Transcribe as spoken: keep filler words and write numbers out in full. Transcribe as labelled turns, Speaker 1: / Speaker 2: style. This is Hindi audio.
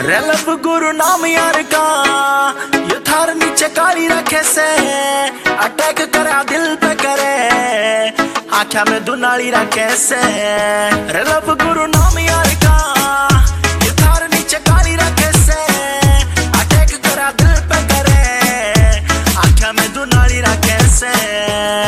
Speaker 1: रेलब गुरु नाम यार का ये थार नीचे काली रखे से अटैक करा दिल पे करे आख्या में दुनाली रखे से रेलब गुरु नाम यार का ये थार नीचे काली रखे से अटैक करा दिल पे करे आख्या में दुनाली रखे से।